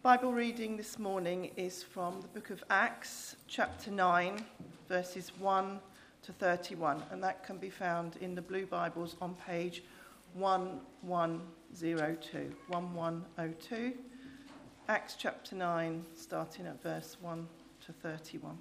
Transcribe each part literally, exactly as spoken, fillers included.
Bible reading this morning is from the book of Acts, chapter nine, verses one to thirty-one, and that can be found in the Blue Bibles on page eleven oh two. eleven oh two, Acts chapter nine, starting at verse one to thirty-one.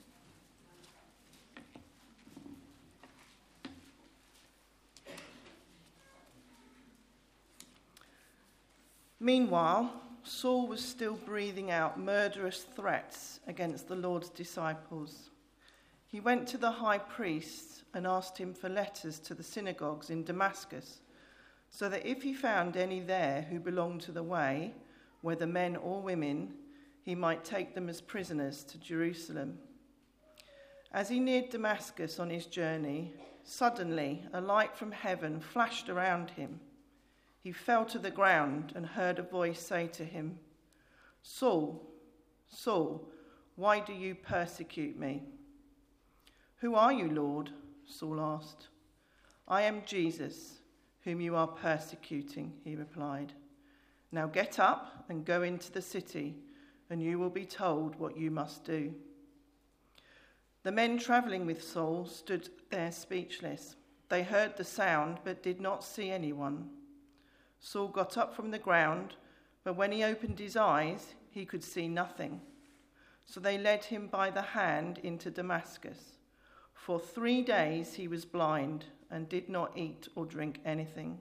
Meanwhile, Saul was still breathing out murderous threats against the Lord's disciples. He went to the high priest and asked him for letters to the synagogues in Damascus, so that if he found any there who belonged to the way, whether men or women, he might take them as prisoners to Jerusalem. As he neared Damascus on his journey, suddenly a light from heaven flashed around him. He fell to the ground and heard a voice say to him, "Saul, Saul, why do you persecute me?" "Who are you, Lord?" Saul asked. "I am Jesus, whom you are persecuting," he replied. "Now get up and go into the city, and you will be told what you must do." The men travelling with Saul stood there speechless. They heard the sound, but did not see anyone. Saul got up from the ground, but when he opened his eyes, he could see nothing. So they led him by the hand into Damascus. For three days he was blind and did not eat or drink anything.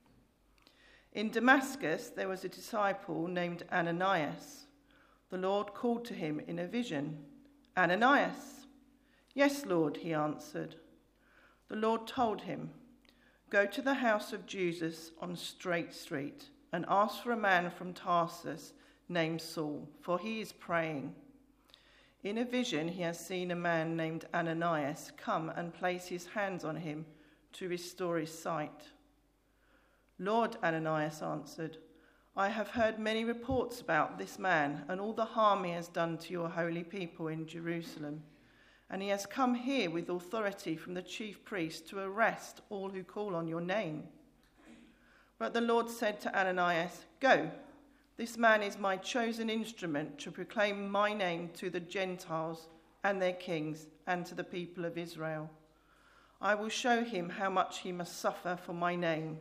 In Damascus there was a disciple named Ananias. The Lord called to him in a vision, "Ananias." "Yes, Lord," he answered. The Lord told him, "Go to the house of Jesus on Straight Street and ask for a man from Tarsus named Saul, for he is praying. In a vision he has seen a man named Ananias come and place his hands on him to restore his sight." "Lord," Ananias answered, "I have heard many reports about this man and all the harm he has done to your holy people in Jerusalem. And he has come here with authority from the chief priest to arrest all who call on your name." But the Lord said to Ananias, "Go, this man is my chosen instrument to proclaim my name to the Gentiles and their kings and to the people of Israel. I will show him how much he must suffer for my name."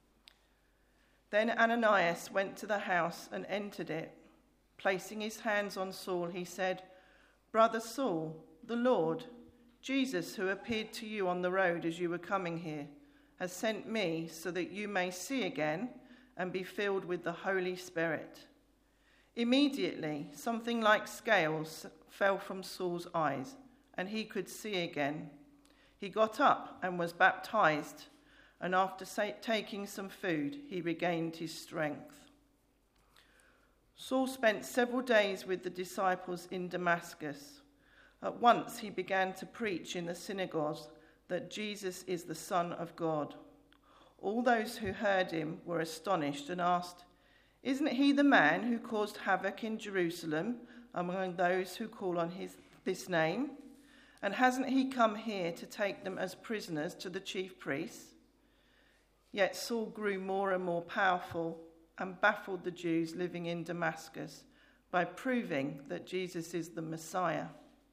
Then Ananias went to the house and entered it. Placing his hands on Saul, he said, "Brother Saul, the Lord, Jesus, who appeared to you on the road as you were coming here, has sent me so that you may see again and be filled with the Holy Spirit." Immediately, something like scales fell from Saul's eyes, and he could see again. He got up and was baptized, and after taking some food, he regained his strength. Saul spent several days with the disciples in Damascus. At once he began to preach in the synagogues that Jesus is the Son of God. All those who heard him were astonished and asked, "Isn't he the man who caused havoc in Jerusalem among those who call on his, this name? And hasn't he come here to take them as prisoners to the chief priests?" Yet Saul grew more and more powerful and baffled the Jews living in Damascus by proving that Jesus is the Messiah.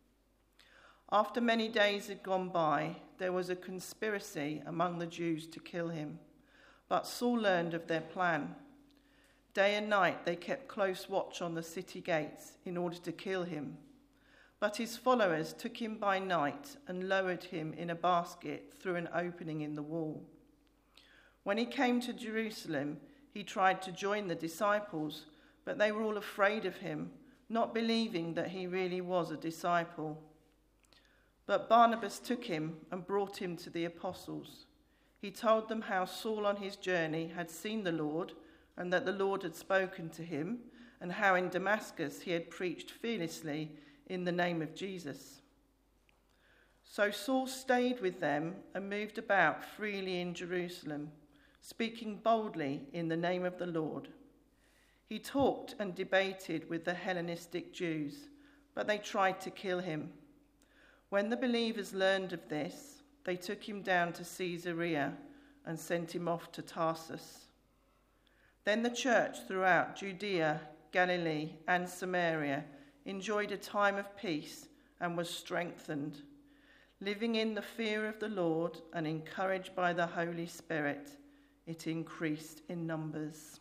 After many days had gone by, there was a conspiracy among the Jews to kill him. But Saul learned of their plan. Day and night they kept close watch on the city gates in order to kill him. But his followers took him by night and lowered him in a basket through an opening in the wall. When he came to Jerusalem, he tried to join the disciples, but they were all afraid of him, not believing that he really was a disciple. But Barnabas took him and brought him to the apostles. He told them how Saul on his journey had seen the Lord and that the Lord had spoken to him, and how in Damascus he had preached fearlessly in the name of Jesus. So Saul stayed with them and moved about freely in Jerusalem, speaking boldly in the name of the Lord. He talked and debated with the Hellenistic Jews, but they tried to kill him. When the believers learned of this, they took him down to Caesarea and sent him off to Tarsus. Then the church throughout Judea, Galilee, and Samaria enjoyed a time of peace and was strengthened, living in the fear of the Lord and encouraged by the Holy Spirit. It increased in numbers.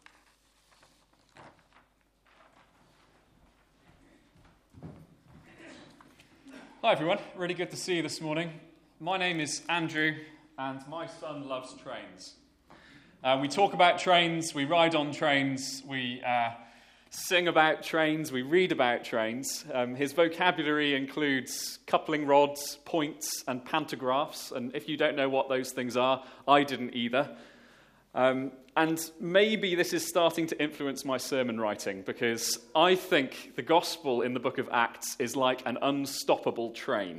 Hi everyone, really good to see you this morning. My name is Andrew and my son loves trains. Uh, we talk about trains, we ride on trains, we uh, sing about trains, we read about trains. Um, his vocabulary includes coupling rods, points and pantographs, and if you don't know what those things are, I didn't either. Um, and maybe this is starting to influence my sermon writing, because I think the gospel in the book of Acts is like an unstoppable train.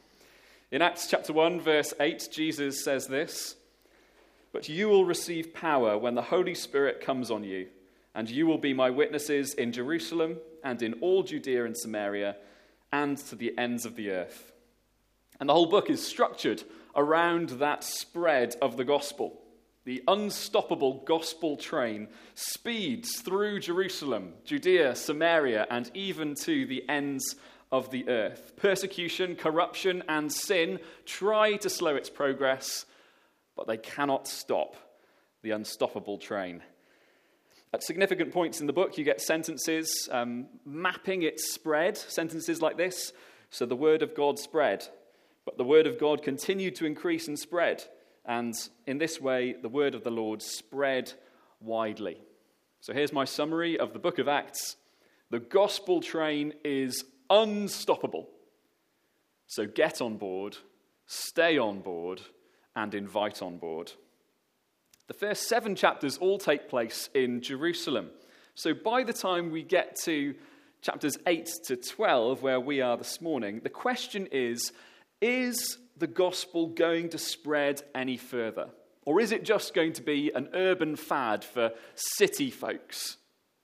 In Acts chapter one, verse eight, Jesus says this, "But you will receive power when the Holy Spirit comes on you, and you will be my witnesses in Jerusalem and in all Judea and Samaria and to the ends of the earth." And the whole book is structured around that spread of the gospel. The unstoppable gospel train speeds through Jerusalem, Judea, Samaria, and even to the ends of the earth. Persecution, corruption, and sin try to slow its progress, but they cannot stop the unstoppable train. At significant points in the book, you get sentences um, mapping its spread, sentences like this. So the word of God spread, but the word of God continued to increase and spread. And in this way, the word of the Lord spread widely. So here's my summary of the book of Acts. The gospel train is unstoppable. So get on board, stay on board, and invite on board. The first seven chapters all take place in Jerusalem. So by the time we get to chapters eight to twelve, where we are this morning, the question is, is the gospel going to spread any further? Or is it just going to be an urban fad for city folks?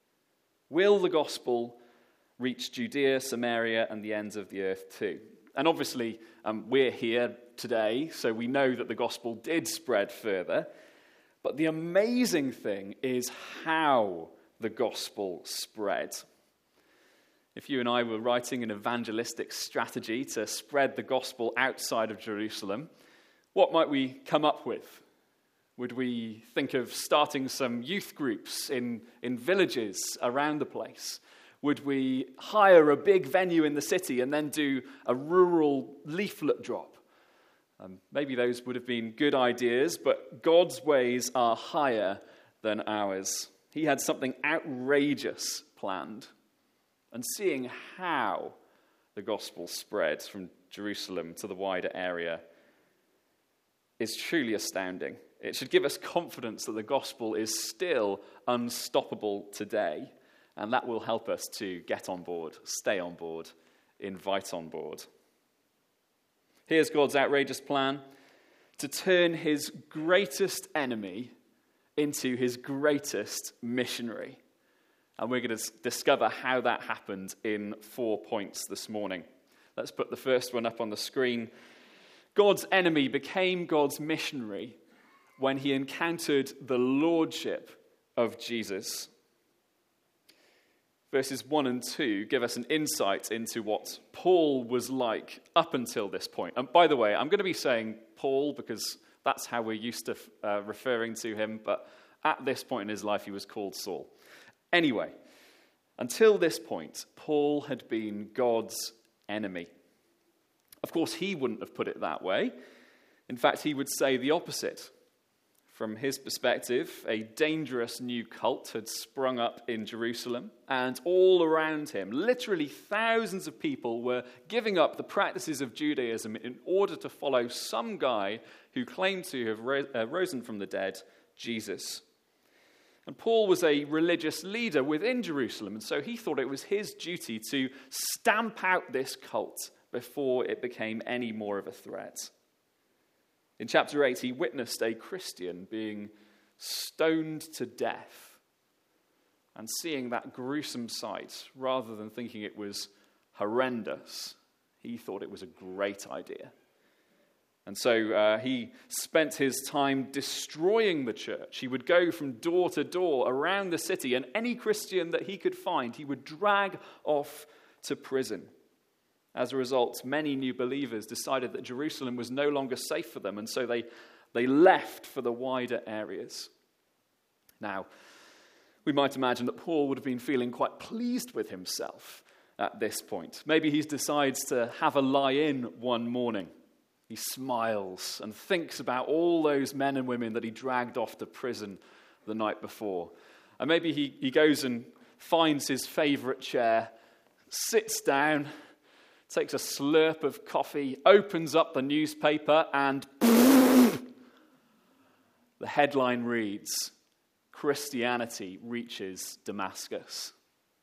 Will the gospel reach Judea, Samaria, and the ends of the earth too? And obviously, um, we're here today, so we know that the gospel did spread further. But the amazing thing is how the gospel spread. If you and I were writing an evangelistic strategy to spread the gospel outside of Jerusalem, what might we come up with? Would we think of starting some youth groups in, in villages around the place? Would we hire a big venue in the city and then do a rural leaflet drop? Um, maybe those would have been good ideas, but God's ways are higher than ours. He had something outrageous planned. And seeing how the gospel spread from Jerusalem to the wider area is truly astounding. It should give us confidence that the gospel is still unstoppable today, and that will help us to get on board, stay on board, invite on board. Here's God's outrageous plan: to turn his greatest enemy into his greatest missionary. And we're going to discover how that happened in four points this morning. Let's put the first one up on the screen. God's enemy became God's missionary when he encountered the lordship of Jesus. Verses one and two give us an insight into what Paul was like up until this point. And by the way, I'm going to be saying Paul because that's how we're used to uh, referring to him, but at this point in his life, he was called Saul. Anyway, until this point, Paul had been God's enemy. Of course, he wouldn't have put it that way. In fact, he would say the opposite. From his perspective, a dangerous new cult had sprung up in Jerusalem, and all around him, literally thousands of people were giving up the practices of Judaism in order to follow some guy who claimed to have risen from the dead, Jesus. And Paul was a religious leader within Jerusalem, and so he thought it was his duty to stamp out this cult before it became any more of a threat. In chapter eight, he witnessed a Christian being stoned to death. And seeing that gruesome sight, rather than thinking it was horrendous, he thought it was a great idea. And so uh, he spent his time destroying the church. He would go from door to door around the city, and any Christian that he could find, he would drag off to prison. As a result, many new believers decided that Jerusalem was no longer safe for them, and so they, they left for the wider areas. Now, we might imagine that Paul would have been feeling quite pleased with himself at this point. Maybe he decides to have a lie-in one morning. He smiles and thinks about all those men and women that he dragged off to prison the night before. And maybe he, he goes and finds his favorite chair, sits down, takes a slurp of coffee, opens up the newspaper, and the headline reads, "Christianity reaches Damascus."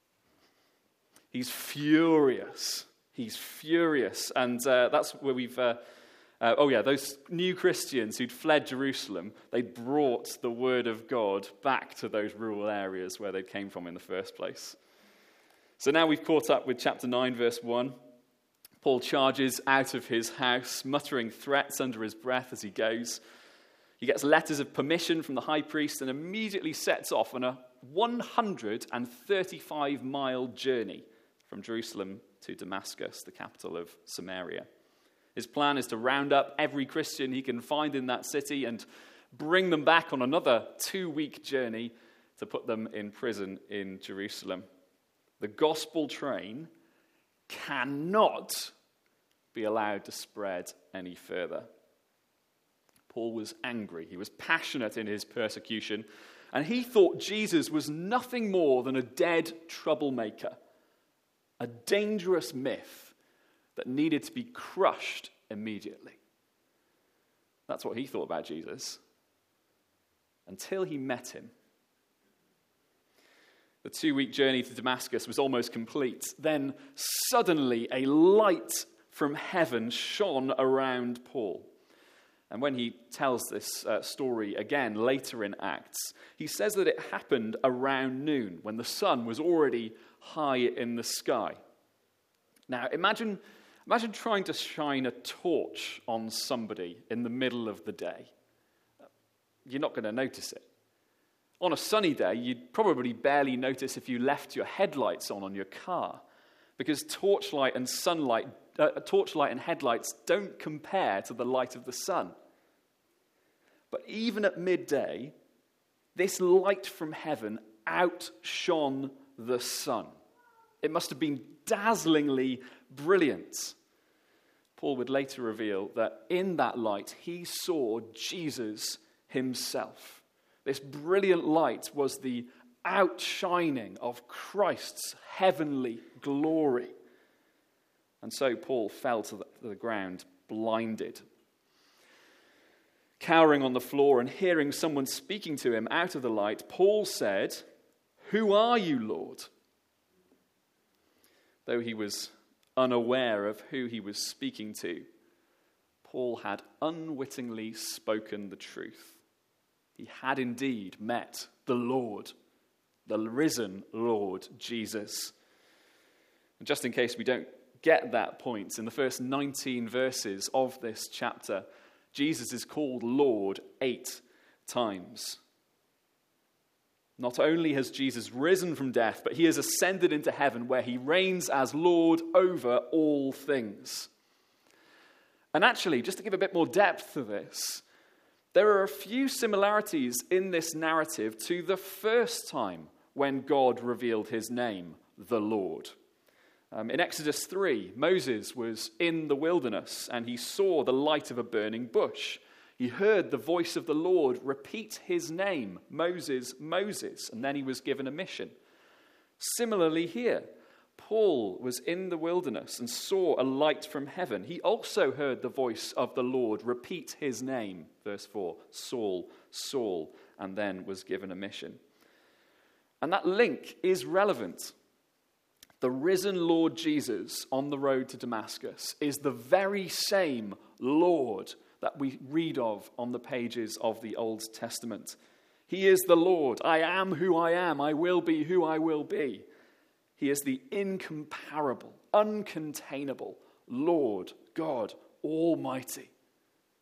He's furious. He's furious. And uh, that's where we've... Uh, uh, oh yeah, those new Christians who'd fled Jerusalem, they brought the word of God back to those rural areas where they came from in the first place. So now we've caught up with chapter nine, verse one. Paul charges out of his house, muttering threats under his breath as he goes. He gets letters of permission from the high priest and immediately sets off on a one hundred thirty-five mile journey from Jerusalem to Damascus, the capital of Samaria. His plan is to round up every Christian he can find in that city and bring them back on another two-week journey to put them in prison in Jerusalem. The gospel train cannot be allowed to spread any further. Paul was angry. He was passionate in his persecution, and he thought Jesus was nothing more than a dead troublemaker, a dangerous myth that needed to be crushed immediately. That's what he thought about Jesus, until he met him. The two-week journey to Damascus was almost complete. Then suddenly a light from heaven shone around Paul. And when he tells this uh, story again later in Acts, he says that it happened around noon, when the sun was already high in the sky. Now, imagine, imagine trying to shine a torch on somebody in the middle of the day. You're not going to notice it. On a sunny day, you'd probably barely notice if you left your headlights on on your car, because torchlight and sunlight, uh, torchlight and headlights don't compare to the light of the sun. But even at midday, this light from heaven outshone the sun. It must have been dazzlingly brilliant. Paul would later reveal that in that light, he saw Jesus himself. This brilliant light was the outshining of Christ's heavenly glory. And so Paul fell to the, to the ground, blinded. Cowering on the floor and hearing someone speaking to him out of the light, Paul said, "Who are you, Lord?" Though he was unaware of who he was speaking to, Paul had unwittingly spoken the truth. He had indeed met the Lord, the risen Lord Jesus. And just in case we don't get that point, in the first nineteen verses of this chapter, Jesus is called Lord eight times. Not only has Jesus risen from death, but he has ascended into heaven, where he reigns as Lord over all things. And actually, just to give a bit more depth to this, there are a few similarities in this narrative to the first time when God revealed his name, the Lord. Um, in Exodus three, Moses was in the wilderness and he saw the light of a burning bush. He heard the voice of the Lord repeat his name, Moses, Moses, and then he was given a mission. Similarly here, Paul was in the wilderness and saw a light from heaven. He also heard the voice of the Lord repeat his name, verse four, Saul, Saul, and then was given a mission. And that link is relevant. The risen Lord Jesus on the road to Damascus is the very same Lord that we read of on the pages of the Old Testament. He is the Lord. I am who I am. I will be who I will be. He is the incomparable, uncontainable Lord God Almighty.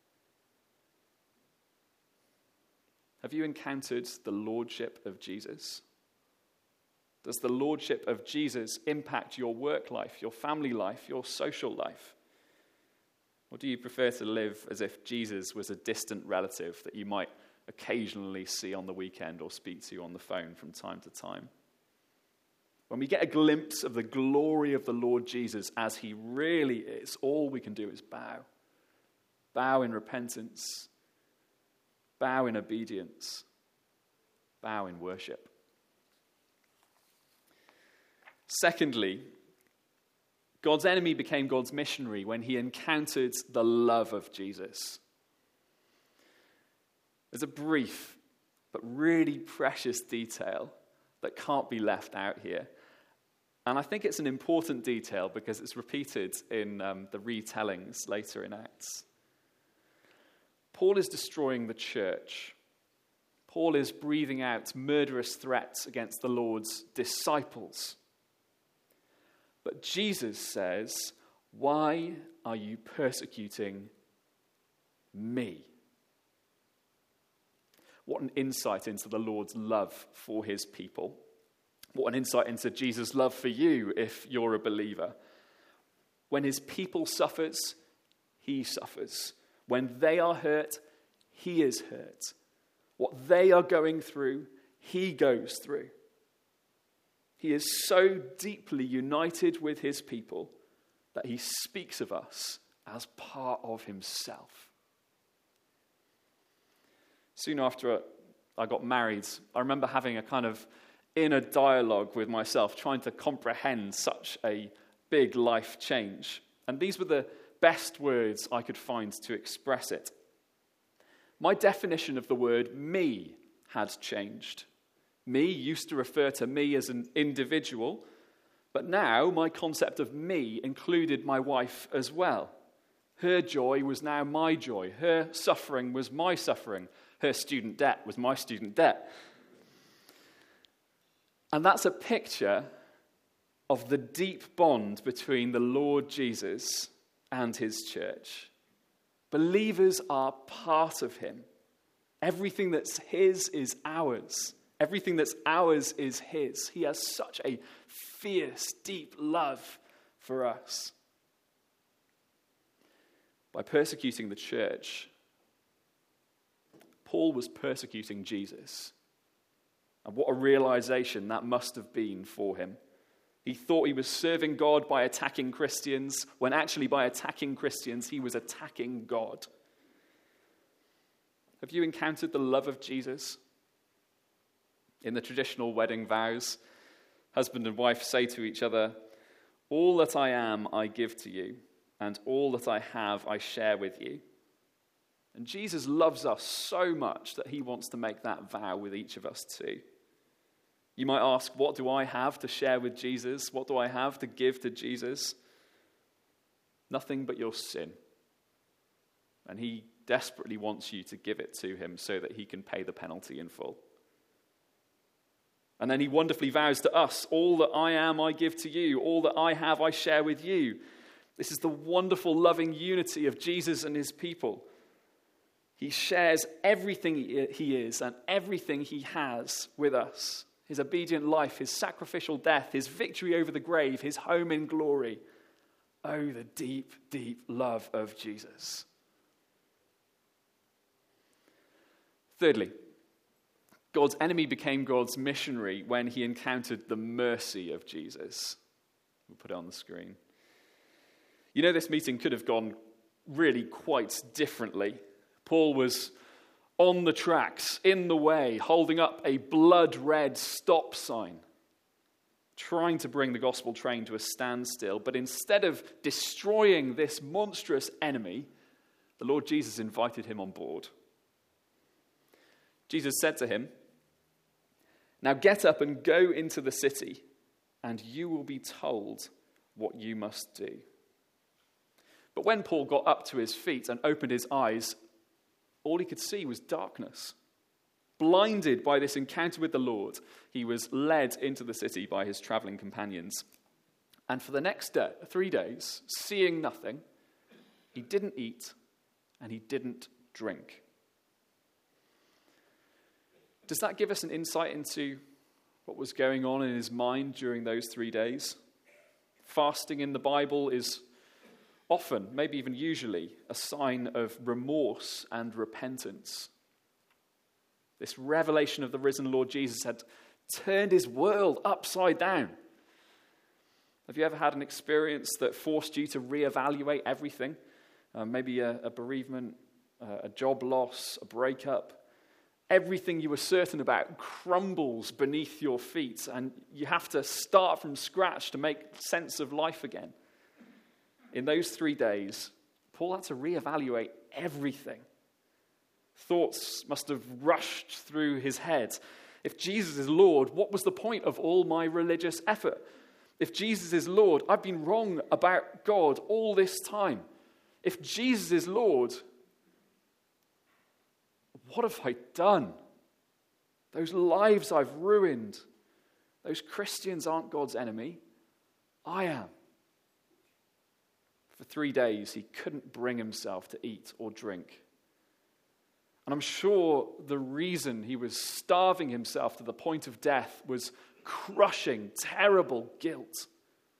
Have you encountered the lordship of Jesus? Does the lordship of Jesus impact your work life, your family life, your social life? Or do you prefer to live as if Jesus was a distant relative that you might occasionally see on the weekend or speak to on the phone from time to time? When we get a glimpse of the glory of the Lord Jesus as he really is, all we can do is bow. Bow in repentance. Bow in obedience. Bow in worship. Secondly, God's enemy became God's missionary when he encountered the love of Jesus. There's a brief but really precious detail that can't be left out here. And I think it's an important detail because it's repeated in um, the retellings later in Acts. Paul is destroying the church. Paul is breathing out murderous threats against the Lord's disciples. But Jesus says, "Why are you persecuting me?" What an insight into the Lord's love for his people. What an insight into Jesus' love for you if you're a believer. When his people suffers, he suffers. When they are hurt, he is hurt. What they are going through, he goes through. He is so deeply united with his people that he speaks of us as part of himself. Soon after I got married, I remember having a kind of inner dialogue with myself, trying to comprehend such a big life change. And these were the best words I could find to express it. My definition of the word me had changed. Me used to refer to me as an individual, but now my concept of me included my wife as well. Her joy was now my joy. Her suffering was my suffering. Her student debt was my student debt. And that's a picture of the deep bond between the Lord Jesus and his church. Believers are part of him. Everything that's his is ours. Everything that's ours is his. He has such a fierce, deep love for us. By persecuting the church, Paul was persecuting Jesus. And what a realization that must have been for him. He thought he was serving God by attacking Christians, when actually by attacking Christians, he was attacking God. Have you encountered the love of Jesus? In the traditional wedding vows, husband and wife say to each other, "All that I am, I give to you, and all that I have, I share with you." And Jesus loves us so much that he wants to make that vow with each of us too. You might ask, what do I have to share with Jesus? What do I have to give to Jesus? Nothing but your sin. And he desperately wants you to give it to him so that he can pay the penalty in full. And then he wonderfully vows to us, "All that I am, I give to you. All that I have, I share with you." This is the wonderful, loving unity of Jesus and his people. He shares everything he is and everything he has with us. His obedient life, his sacrificial death, his victory over the grave, his home in glory. Oh, the deep, deep love of Jesus. Thirdly, God's enemy became God's missionary when he encountered the mercy of Jesus. We'll put it on the screen. You know, this meeting could have gone really quite differently. Paul was on the tracks, in the way, holding up a blood-red stop sign, trying to bring the gospel train to a standstill. But instead of destroying this monstrous enemy, the Lord Jesus invited him on board. Jesus said to him, "Now get up and go into the city, and you will be told what you must do." But when Paul got up to his feet and opened his eyes, all he could see was darkness. Blinded by this encounter with the Lord, he was led into the city by his traveling companions. And for the next day, three days, seeing nothing, he didn't eat and he didn't drink. Does that give us an insight into what was going on in his mind during those three days? Fasting in the Bible is often, maybe even usually, a sign of remorse and repentance. This revelation of the risen Lord Jesus had turned his world upside down. Have you ever had an experience that forced you to reevaluate everything? Uh, maybe a, a bereavement, uh, a job loss, a breakup. Everything you were certain about crumbles beneath your feet, and you have to start from scratch to make sense of life again. In those three days, Paul had to reevaluate everything. Thoughts must have rushed through his head. If Jesus is Lord, what was the point of all my religious effort? If Jesus is Lord, I've been wrong about God all this time. If Jesus is Lord, what have I done? Those lives I've ruined. Those Christians aren't God's enemy. I am. For three days, he couldn't bring himself to eat or drink. And I'm sure the reason he was starving himself to the point of death was crushing, terrible guilt.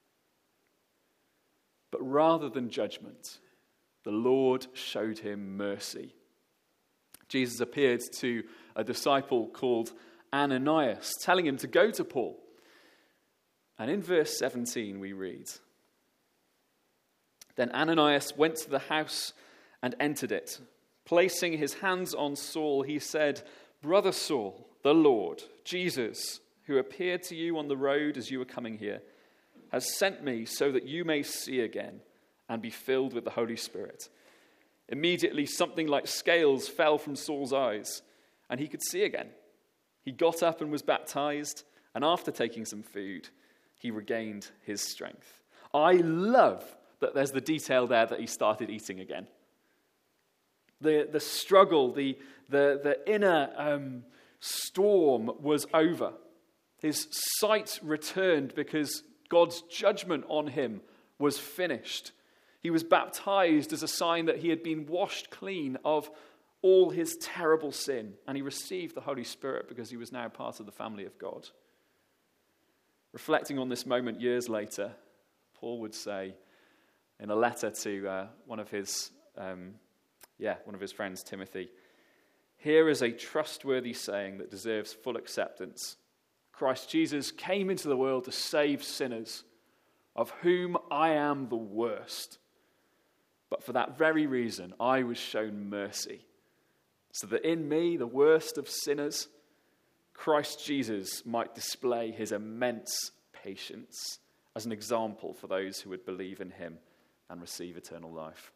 But rather than judgment, the Lord showed him mercy. Jesus appeared to a disciple called Ananias, telling him to go to Paul. And in verse seventeen we read, "Then Ananias went to the house and entered it. Placing his hands on Saul, he said, 'Brother Saul, the Lord, Jesus, who appeared to you on the road as you were coming here, has sent me so that you may see again and be filled with the Holy Spirit.' Immediately something like scales fell from Saul's eyes, and he could see again. He got up and was baptized, and after taking some food, he regained his strength." I love that there's the detail there that he started eating again. The, the struggle, the, the, the inner um, storm was over. His sight returned because God's judgment on him was finished. He was baptized as a sign that he had been washed clean of all his terrible sin, and he received the Holy Spirit because he was now part of the family of God. Reflecting on this moment years later, Paul would say in a letter to uh, one of his, um, yeah, one of his friends, Timothy, "Here is a trustworthy saying that deserves full acceptance. Christ Jesus came into the world to save sinners, of whom I am the worst. But for that very reason, I was shown mercy, so that in me, the worst of sinners, Christ Jesus might display his immense patience as an example for those who would believe in him and receive eternal life."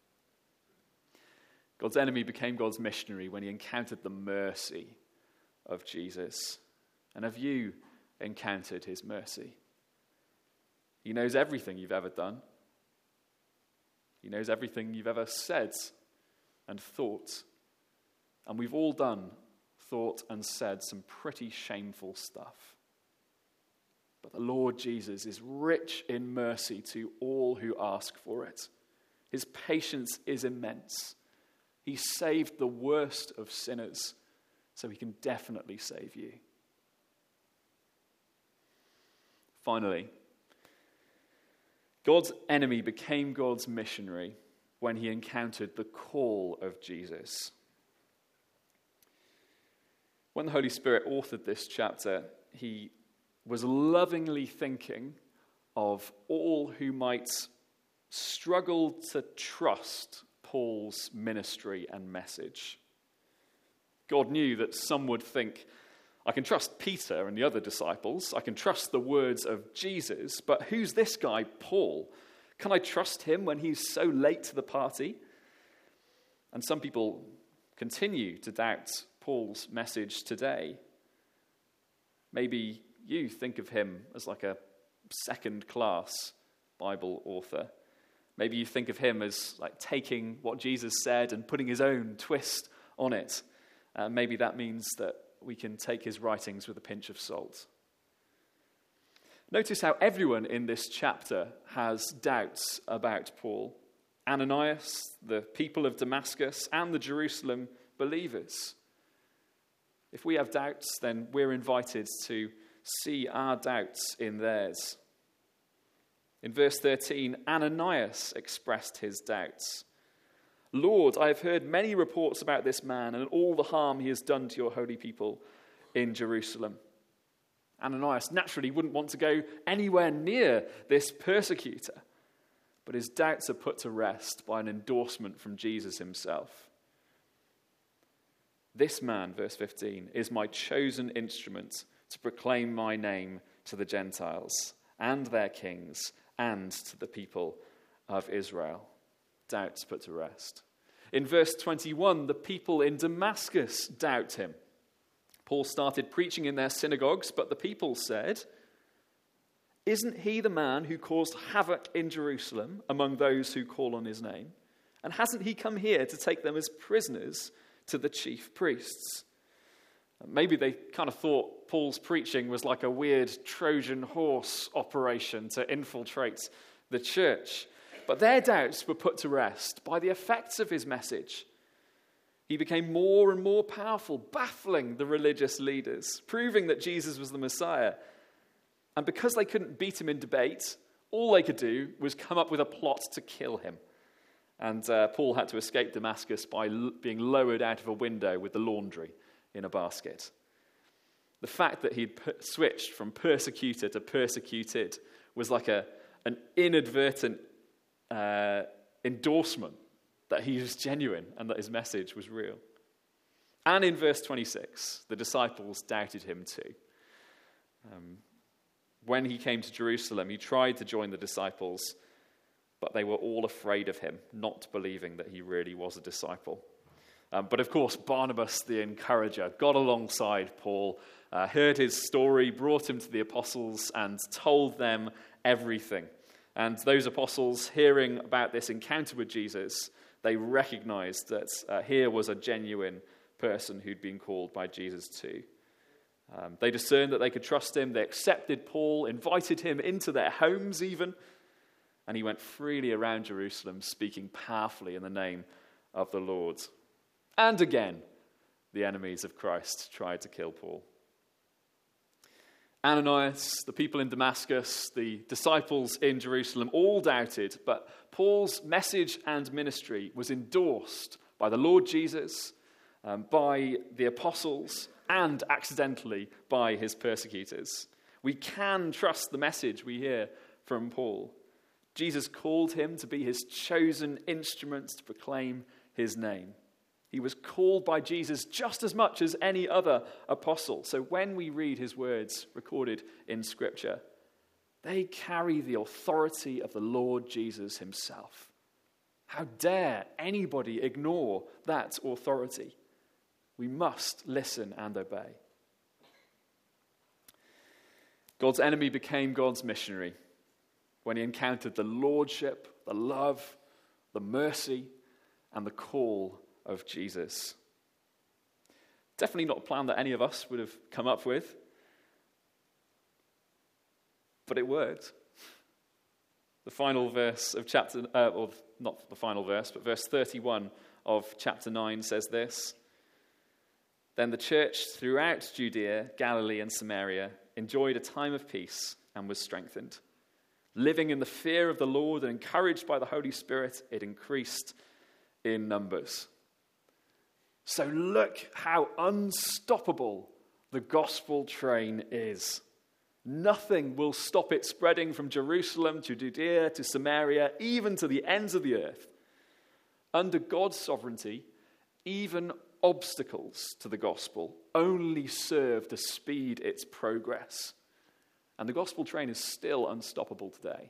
God's enemy became God's missionary when he encountered the mercy of Jesus. And have you encountered his mercy? He knows everything you've ever done. He knows everything you've ever said and thought. And we've all done, thought, and said some pretty shameful stuff. But the Lord Jesus is rich in mercy to all who ask for it. His patience is immense. He saved the worst of sinners, so he can definitely save you. Finally, God's enemy became God's missionary when he encountered the call of Jesus. When the Holy Spirit authored this chapter, he was lovingly thinking of all who might struggle to trust Paul's ministry and message. God knew that some would think, I can trust Peter and the other disciples. I can trust the words of Jesus. But who's this guy, Paul? Can I trust him when he's so late to the party? And some people continue to doubt Paul's message today. Maybe you think of him as like a second-class Bible author. Maybe you think of him as like taking what Jesus said and putting his own twist on it. Uh, maybe that means that we can take his writings with a pinch of salt. Notice how everyone in this chapter has doubts about Paul. Ananias, the people of Damascus, and the Jerusalem believers. If we have doubts, then we're invited to see our doubts in theirs. In verse thirteen, Ananias expressed his doubts. Lord, I have heard many reports about this man and all the harm he has done to your holy people in Jerusalem. Ananias naturally wouldn't want to go anywhere near this persecutor, but his doubts are put to rest by an endorsement from Jesus himself. This man, verse fifteen, is my chosen instrument to proclaim my name to the Gentiles and their kings and to the people of Israel. Doubts put to rest. In verse twenty-one, the people in Damascus doubt him. Paul started preaching in their synagogues, but the people said, "Isn't he the man who caused havoc in Jerusalem among those who call on his name? And hasn't he come here to take them as prisoners to the chief priests?" Maybe they kind of thought Paul's preaching was like a weird Trojan horse operation to infiltrate the church. But their doubts were put to rest by the effects of his message. He became more and more powerful, baffling the religious leaders, proving that Jesus was the Messiah. And because they couldn't beat him in debate, all they could do was come up with a plot to kill him. And uh, Paul had to escape Damascus by l- being lowered out of a window with the laundry in a basket. The fact that he'd per- switched from persecutor to persecuted was like a an inadvertent uh, endorsement that he was genuine and that his message was real. And in verse twenty-six, the disciples doubted him too. Um, when he came to Jerusalem, he tried to join the disciples, but they were all afraid of him, not believing that he really was a disciple. Um, but of course, Barnabas, the encourager, got alongside Paul, uh, heard his story, brought him to the apostles, and told them everything. And those apostles, hearing about this encounter with Jesus, they recognized that uh, here was a genuine person who'd been called by Jesus too. Um, they discerned that they could trust him. They accepted Paul, invited him into their homes even, and he went freely around Jerusalem, speaking powerfully in the name of the Lord. And again, the enemies of Christ tried to kill Paul. Ananias, the people in Damascus, the disciples in Jerusalem all doubted, but Paul's message and ministry was endorsed by the Lord Jesus, um, by the apostles, and accidentally by his persecutors. We can trust the message we hear from Paul. Jesus called him to be his chosen instrument to proclaim his name. He was called by Jesus just as much as any other apostle. So when we read his words recorded in Scripture, they carry the authority of the Lord Jesus himself. How dare anybody ignore that authority? We must listen and obey. God's enemy became God's missionary when he encountered the lordship, the love, the mercy, and the call of Jesus. Definitely not a plan that any of us would have come up with, but it worked. The final verse of chapter, uh, or not the final verse, but verse thirty-one of chapter nine says this: "Then the church throughout Judea, Galilee, and Samaria enjoyed a time of peace and was strengthened. Living in the fear of the Lord and encouraged by the Holy Spirit, it increased in numbers." So look how unstoppable the gospel train is. Nothing will stop it spreading from Jerusalem to Judea to Samaria, even to the ends of the earth. Under God's sovereignty, even obstacles to the gospel only serve to speed its progress. And the gospel train is still unstoppable today.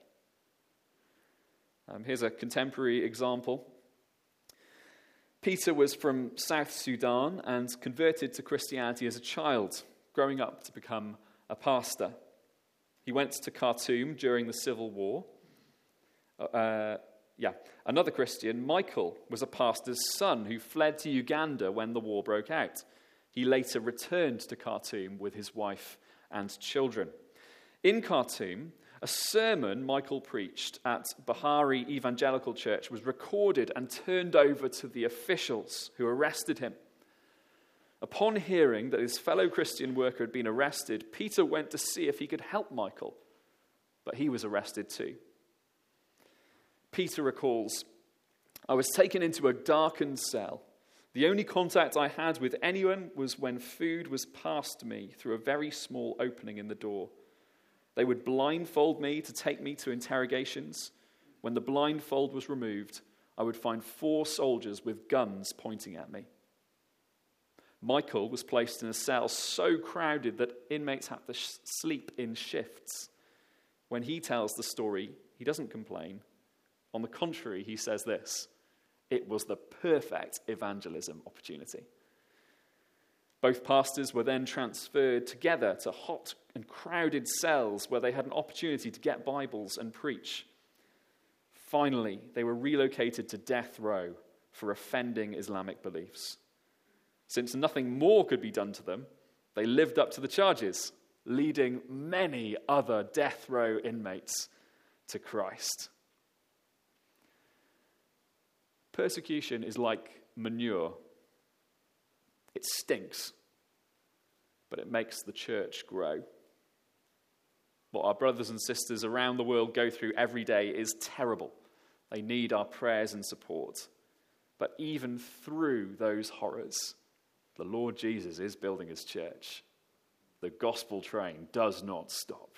Um, here's a contemporary example. Peter was from South Sudan and converted to Christianity as a child, growing up to become a pastor. He went to Khartoum during the Civil War. Uh, yeah, another Christian, Michael, was a pastor's son who fled to Uganda when the war broke out. He later returned to Khartoum with his wife and children. In Khartoum, a sermon Michael preached at Bahari Evangelical Church was recorded and turned over to the officials who arrested him. Upon hearing that his fellow Christian worker had been arrested, Peter went to see if he could help Michael, but he was arrested too. Peter recalls, "I was taken into a darkened cell. The only contact I had with anyone was when food was passed to me through a very small opening in the door. They would blindfold me to take me to interrogations. When the blindfold was removed, I would find four soldiers with guns pointing at me. Michael was placed in a cell so crowded that inmates had to sh- sleep in shifts. When he tells the story, he doesn't complain. On the contrary, he says this: it was the perfect evangelism opportunity. Both pastors were then transferred together to hot and crowded cells where they had an opportunity to get Bibles and preach. Finally, they were relocated to death row for offending Islamic beliefs. Since nothing more could be done to them, they lived up to the charges, leading many other death row inmates to Christ. Persecution is like manure. It stinks, but it makes the church grow. What our brothers and sisters around the world go through every day is terrible. They need our prayers and support. But even through those horrors, the Lord Jesus is building his church. The gospel train does not stop.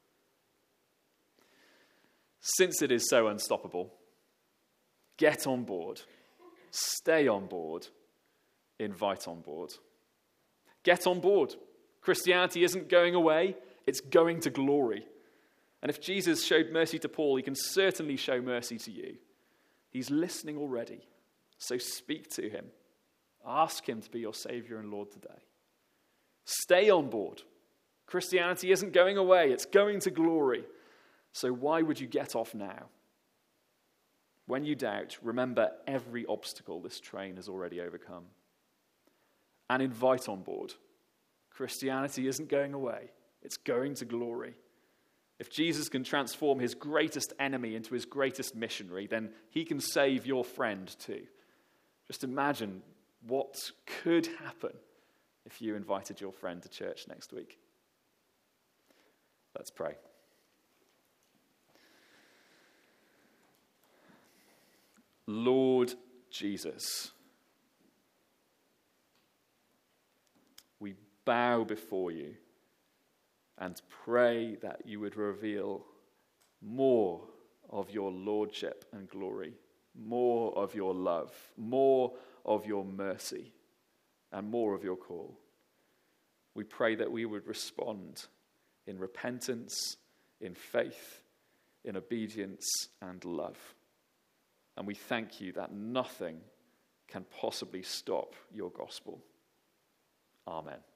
Since it is so unstoppable, get on board, stay on board, invite on board. Get on board. Christianity isn't going away, it's going to glory. And if Jesus showed mercy to Paul, he can certainly show mercy to you. He's listening already, so speak to him. Ask him to be your Savior and Lord today. Stay on board. Christianity isn't going away, it's going to glory. So why would you get off now? When you doubt, remember every obstacle this train has already overcome. And invite on board. Christianity isn't going away, it's going to glory. If Jesus can transform his greatest enemy into his greatest missionary, then he can save your friend too. Just imagine what could happen if you invited your friend to church next week. Let's pray. Lord Jesus, we bow before you and pray that you would reveal more of your lordship and glory, more of your love, more of your mercy, and more of your call. We pray that we would respond in repentance, in faith, in obedience and love. And we thank you that nothing can possibly stop your gospel. Amen.